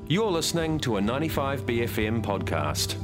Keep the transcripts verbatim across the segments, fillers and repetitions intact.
You're listening to a ninety-five B F M podcast.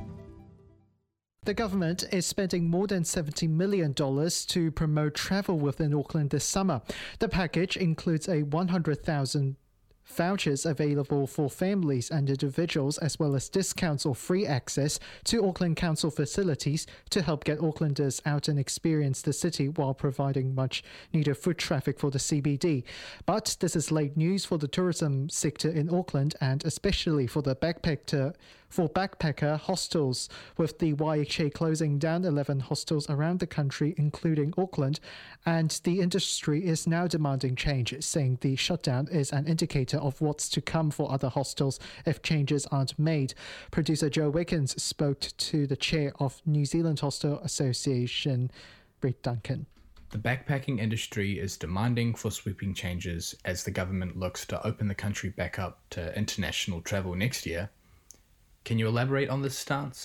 The government is spending more than seventy million dollars to promote travel within Auckland this summer. The package includes a one hundred thousand vouchers available for families and individuals, as well as discounts or free access to Auckland Council facilities to help get Aucklanders out and experience the city while providing much needed foot traffic for the C B D. But this is late news for the tourism sector in Auckland, and especially for the backpacker for backpacker hostels, with the Y H A closing down eleven hostels around the country, including Auckland, and the industry is now demanding changes, saying the shutdown is an indicator of what's to come for other hostels if changes aren't made. Producer Joe Wiggins spoke to the chair of New Zealand Hostel Association, Brett Duncan. The backpacking industry is demanding for sweeping changes as the government looks to open the country back up to international travel next year. Can you elaborate on this stance?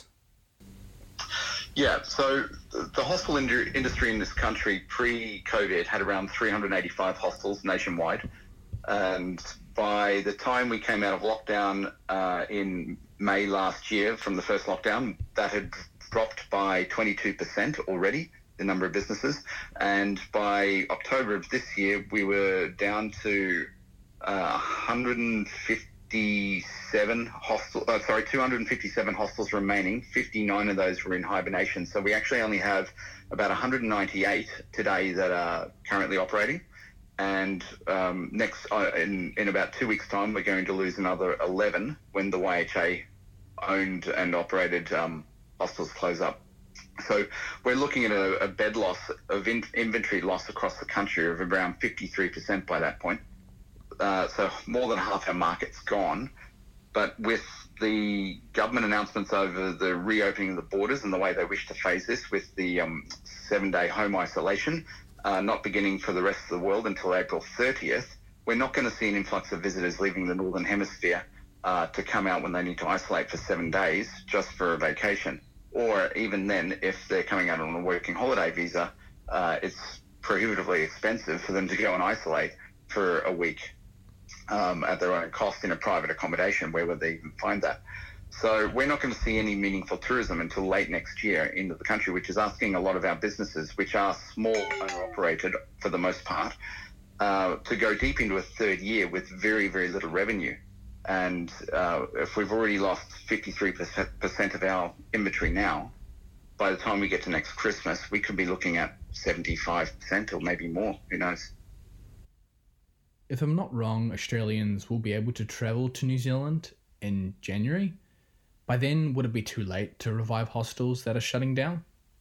Yeah, so the hostel ind- industry in this country pre-COVID had around three hundred eighty-five hostels nationwide. And by the time we came out of lockdown uh, in May last year, from the first lockdown, that had dropped by twenty-two percent already, the number of businesses. And by October of this year, we were down to uh, one hundred fifty-seven hostel, uh, sorry, two hundred fifty-seven hostels remaining. fifty-nine of those were in hibernation. So we actually only have about one hundred ninety-eight today that are currently operating. And um, next, uh, in, in about two weeks' time, we're going to lose another eleven when the Y H A owned and operated um, hostels close up. So we're looking at a, a bed loss of in, inventory loss across the country of around fifty-three percent by that point. Uh, so more than half our market's gone. But with the government announcements over the reopening of the borders and the way they wish to phase this with the um, seven-day home isolation, uh, not beginning for the rest of the world until April thirtieth, we're not going to see an influx of visitors leaving the Northern Hemisphere uh, to come out when they need to isolate for seven days just for a vacation. Or even then, if they're coming out on a working holiday visa, uh, it's prohibitively expensive for them to go and isolate for a week um, at their own cost in a private accommodation. Where would they even find that? So we're not going to see any meaningful tourism until late next year into the country, which is asking a lot of our businesses, which are small owner-operated for the most part, uh, to go deep into a third year with very, very little revenue. And uh, if we've already lost fifty-three percent of our inventory now, by the time we get to next Christmas, we could be looking at seventy-five percent or maybe more. Who knows? If I'm not wrong, Australians will be able to travel to New Zealand in January. By then, would it be too late to revive hostels that are shutting down?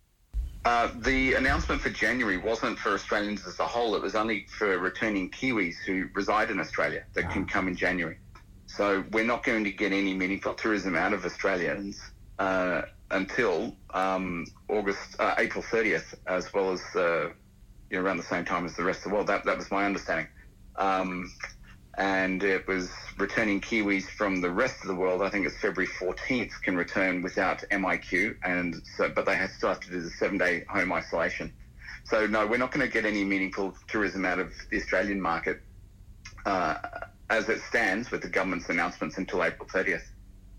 Uh, the announcement for January wasn't for Australians as a whole. It was only for returning Kiwis who reside in Australia that ah. can come in January. So we're not going to get any meaningful tourism out of Australians uh, until um, August, uh, April thirtieth, as well as uh, you know, around the same time as the rest of the world. That that was my understanding. Um, and it was returning Kiwis from the rest of the world. I think it's February fourteenth can return without M I Q, and so but they have, still have to do the seven-day home isolation. So no, we're not going to get any meaningful tourism out of the Australian market Uh, as it stands with the government's announcements until April thirtieth.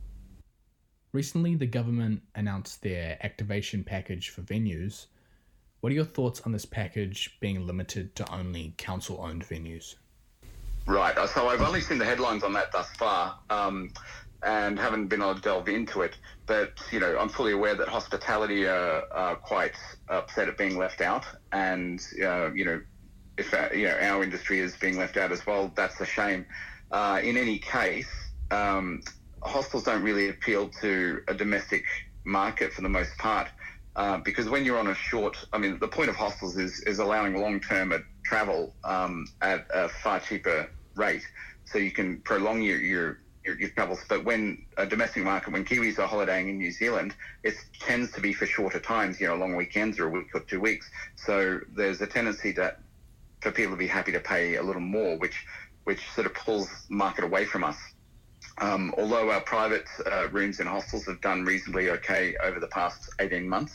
Recently, the government announced their activation package for venues. What are your thoughts on this package being limited to only council-owned venues? Right, so I've only seen the headlines on that thus far um, and haven't been able to delve into it. But, you know, I'm fully aware that hospitality are, are quite upset at being left out, and, uh, you know, if uh, you know, our industry is being left out as well, that's a shame. Uh, in any case, um, hostels don't really appeal to a domestic market for the most part, uh, because when you're on a short, I mean, the point of hostels is, is allowing long-term travel um, at a far cheaper rate, so you can prolong your, your, your, your travels. But when a domestic market, when Kiwis are holidaying in New Zealand, it tends to be for shorter times, you know, long weekends or a week or two weeks. So there's a tendency that for people to be happy to pay a little more, which which sort of pulls the market away from us. Um, although our private uh, rooms in hostels have done reasonably okay over the past eighteen months,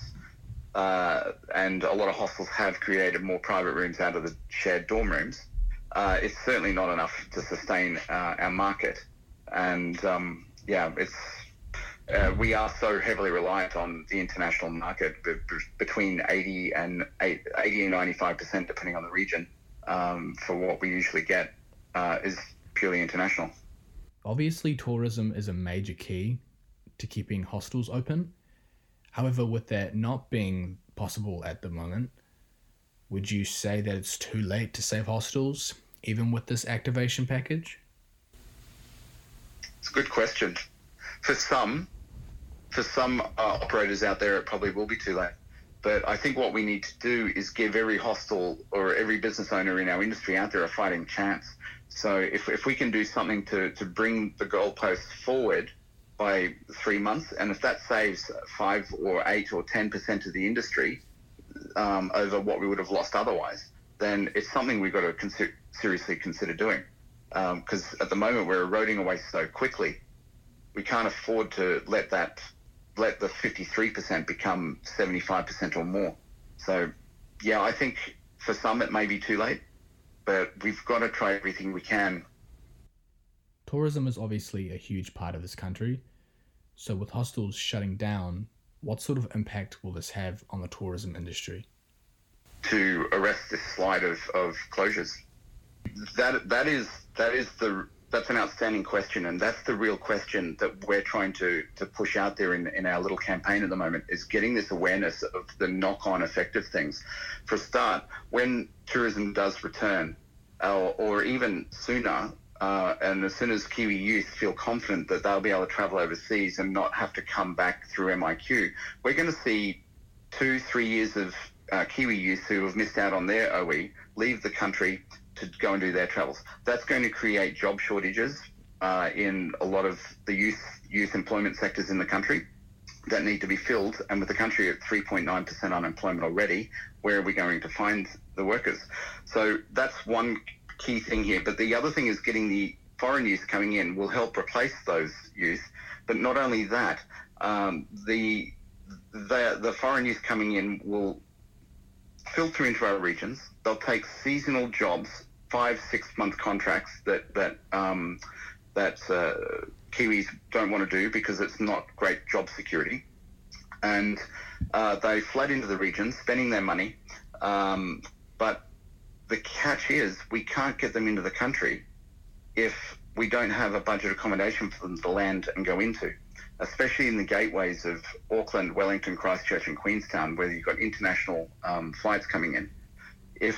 uh, and a lot of hostels have created more private rooms out of the shared dorm rooms, uh, it's certainly not enough to sustain uh, our market. And um, yeah, it's uh, we are so heavily reliant on the international market, b- b- between eighty and eighty and ninety-five percent, depending on the region, um, for what we usually get uh, is purely international. Obviously, tourism is a major key to keeping hostels open. However, with that not being possible at the moment, would you say that it's too late to save hostels, even with this activation package? It's a good question. For some, for some uh, operators out there, it probably will be too late. But I think what we need to do is give every hostel or every business owner in our industry out there a fighting chance. So if if we can do something to, to bring the goalposts forward by three months, and if that saves five or eight or ten percent of the industry um, over what we would have lost otherwise, then it's something we've got to consider, seriously consider doing. Because um, at the moment we're eroding away so quickly, we can't afford to let that let the fifty-three percent become seventy-five percent or more. So, yeah, I think for some it may be too late, but we've got to try everything we can. Tourism is obviously a huge part of this country. So with hostels shutting down, what sort of impact will this have on the tourism industry? To arrest this slide of, of closures. That that is that is the that's an outstanding question, and that's the real question that we're trying to, to push out there in, in our little campaign at the moment, is getting this awareness of the knock-on effect of things. For a start, when tourism does return, or, or even sooner, uh, and as soon as Kiwi youth feel confident that they'll be able to travel overseas and not have to come back through M I Q, we're going to see two, three years of uh, Kiwi youth who have missed out on their O E leave the country to go and do their travels. That's going to create job shortages uh, in a lot of the youth youth employment sectors in the country that need to be filled. And with the country at three point nine percent unemployment already, where are we going to find the workers? So that's one key thing here. But the other thing is getting the foreign youth coming in will help replace those youth. But not only that, um, the, the the foreign youth coming in will filter into our regions. They'll take seasonal jobs, five, six-month contracts that that um, that uh, Kiwis don't want to do because it's not great job security, and uh, they flood into the region, spending their money. Um, but the catch is, we can't get them into the country if we don't have a budget accommodation for them to land and go into, especially in the gateways of Auckland, Wellington, Christchurch and Queenstown, where you've got international um, flights coming in. If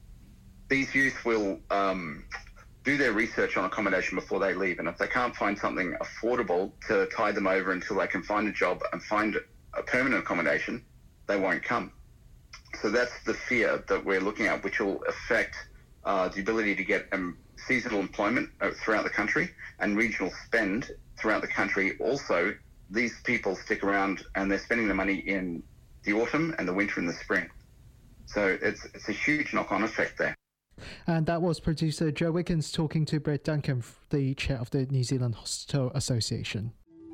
these youth will um, do their research on accommodation before they leave, and if they can't find something affordable to tide them over until they can find a job and find a permanent accommodation, they won't come. So that's the fear that we're looking at, which will affect uh, the ability to get um, seasonal employment throughout the country and regional spend throughout the country. Also, these people stick around and they're spending the money in the autumn and the winter and the spring. So it's it's a huge knock-on effect there. And that was producer Joe Wiggins talking to Brett Duncan, the chair of the New Zealand Hostel Association.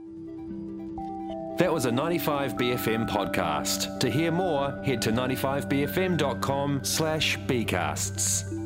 That was a ninety-five B F M podcast. To hear more, head to ninety-five b f m dot com slash bcasts.